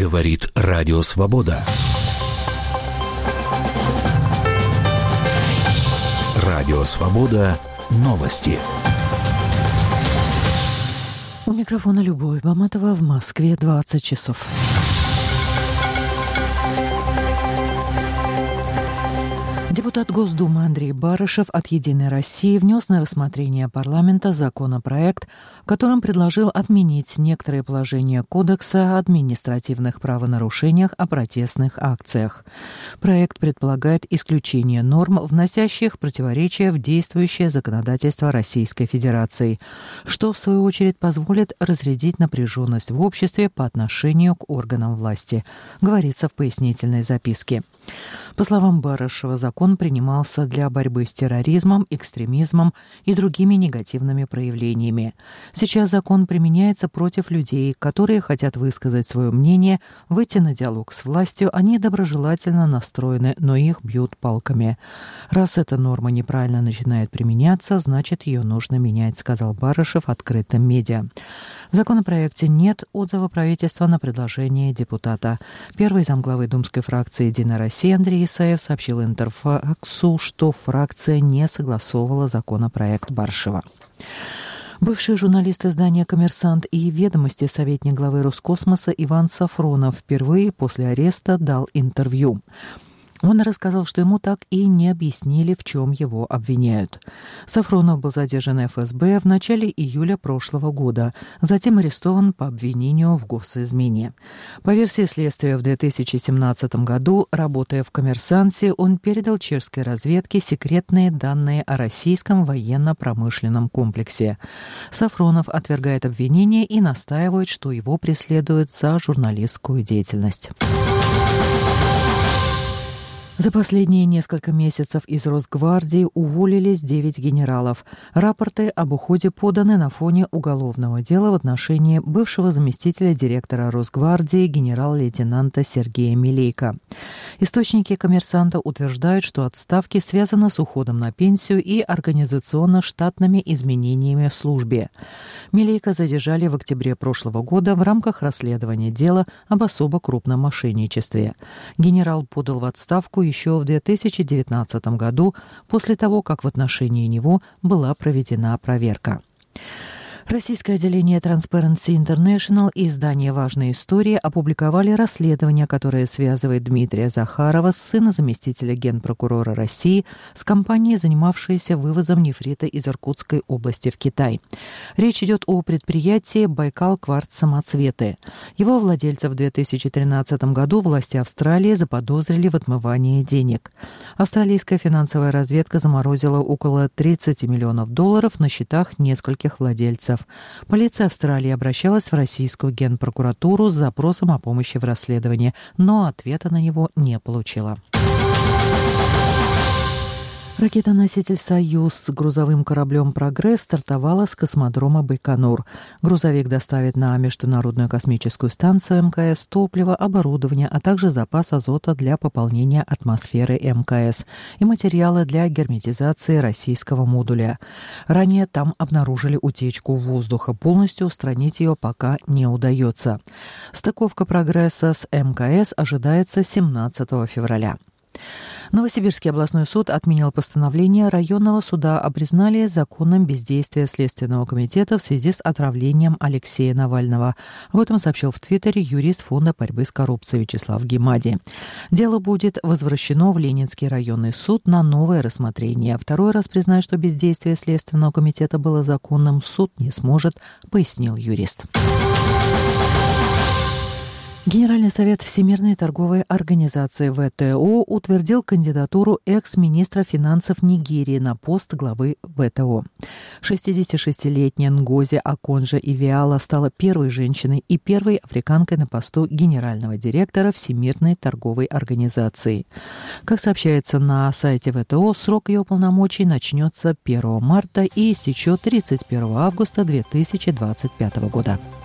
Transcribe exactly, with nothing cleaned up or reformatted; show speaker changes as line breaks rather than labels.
Говорит Радио Свобода. Радио Свобода. Новости.
У микрофона Любовь Баматова. В Москве двадцать часов. Депутат Госдумы Андрей Барышев от «Единой России» внес на рассмотрение парламента законопроект, в котором предложил отменить некоторые положения Кодекса о административных правонарушениях о протестных акциях. Проект предполагает исключение норм, вносящих противоречия в действующее законодательство Российской Федерации, что, в свою очередь, позволит разрядить напряженность в обществе по отношению к органам власти, говорится в пояснительной записке. По словам Барышева, закон принимался для борьбы с терроризмом, экстремизмом и другими негативными проявлениями. Сейчас закон применяется против людей, которые хотят высказать свое мнение, выйти на диалог с властью, они доброжелательно настроены, но их бьют палками. Раз эта норма неправильно начинает применяться, значит, ее нужно менять, сказал Барышев открытым медиа. В законопроекте нет отзыва правительства на предложение депутата. Первый замглавы думской фракции «Единой России» Андрей Исаев сообщил Интерфаксу, что фракция не согласовывала законопроект Барышева. Бывший журналист издания «Коммерсант» и «Ведомости», советник главы Роскосмоса Иван Сафронов впервые после ареста дал интервью. Он рассказал, что ему так и не объяснили, в чем его обвиняют. Сафронов был задержан эф эс бэ в начале июля прошлого года, затем арестован по обвинению в госизмене. По версии следствия, в две тысячи семнадцатом году, работая в «Коммерсанте», он передал чешской разведке секретные данные о российском военно-промышленном комплексе. Сафронов отвергает обвинения и настаивает, что его преследуют за журналистскую деятельность. За последние несколько месяцев из Росгвардии уволились девять генералов. Рапорты об уходе поданы на фоне уголовного дела в отношении бывшего заместителя директора Росгвардии генерал-лейтенанта Сергея Милейко. Источники «Коммерсанта» утверждают, что отставки связаны с уходом на пенсию и организационно-штатными изменениями в службе. Милейко задержали в октябре прошлого года в рамках расследования дела об особо крупном мошенничестве. Генерал подал в отставку еще в две тысячи девятнадцатом году, после того, как в отношении него была проведена проверка. Российское отделение Transparency International и издание «Важные истории» опубликовали расследование, которое связывает Дмитрия Захарова, сына заместителя генпрокурора России, с компанией, занимавшейся вывозом нефрита из Иркутской области в Китай. Речь идет о предприятии «Байкал Кварц Самоцветы». Его владельца в две тысячи тринадцатом году власти Австралии заподозрили в отмывании денег. Австралийская финансовая разведка заморозила около тридцать миллионов долларов на счетах нескольких владельцев. Полиция Австралии обращалась в российскую генпрокуратуру с запросом о помощи в расследовании, но ответа на него не получила. Ракетоноситель «Союз» с грузовым кораблем «Прогресс» стартовала с космодрома Байконур. Грузовик доставит на Международную космическую станцию эм ка эс топливо, оборудование, а также запас азота для пополнения атмосферы эм ка эс и материалы для герметизации российского модуля. Ранее там обнаружили утечку воздуха. Полностью устранить ее пока не удается. Стыковка «Прогресса» с эм ка эс ожидается семнадцатого февраля. Новосибирский областной суд отменил постановление районного суда о признании законным бездействия Следственного комитета в связи с отравлением Алексея Навального. Об этом сообщил в Твиттере юрист Фонда борьбы с коррупцией Вячеслав Гемади. Дело будет возвращено в Ленинский районный суд на новое рассмотрение. Второй раз признать, что бездействие Следственного комитета было законным, суд не сможет, пояснил юрист. Генеральный совет Всемирной торговой организации вэ тэ о утвердил кандидатуру экс-министра финансов Нигерии на пост главы вэ тэ о. шестидесятишестилетняя Нгози Оконжо-Ивиала стала первой женщиной и первой африканкой на посту генерального директора Всемирной торговой организации. Как сообщается на сайте вэ тэ о, срок ее полномочий начнется первого марта и истечет тридцать первого августа две тысячи двадцать пятого года.